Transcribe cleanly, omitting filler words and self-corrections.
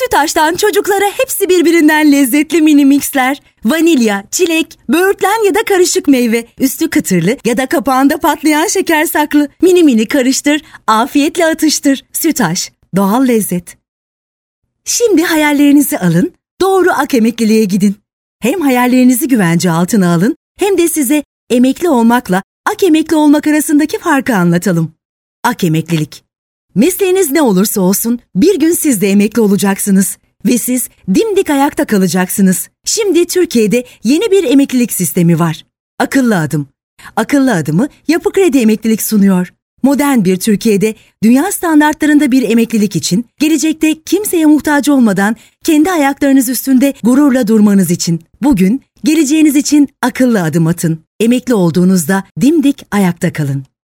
Sütaş'tan çocuklara hepsi birbirinden lezzetli mini mixler. Vanilya, çilek, böğürtlen ya da karışık meyve, üstü kıtırlı ya da kapağında patlayan şeker saklı. Mini mini karıştır, afiyetle atıştır. Sütaş, doğal lezzet. Şimdi hayallerinizi alın, doğru Ak Emekliliğe gidin. Hem hayallerinizi güvence altına alın, hem de size emekli olmakla Ak Emekli olmak arasındaki farkı anlatalım. Ak Emeklilik. Mesleğiniz ne olursa olsun bir gün siz de emekli olacaksınız ve siz dimdik ayakta kalacaksınız. Şimdi Türkiye'de yeni bir emeklilik sistemi var. Akıllı Adım. Akıllı Adım'ı Yapı Kredi Emeklilik sunuyor. Modern bir Türkiye'de dünya standartlarında bir emeklilik için, gelecekte kimseye muhtaç olmadan kendi ayaklarınız üstünde gururla durmanız için, bugün geleceğiniz için akıllı adım atın. Emekli olduğunuzda dimdik ayakta kalın.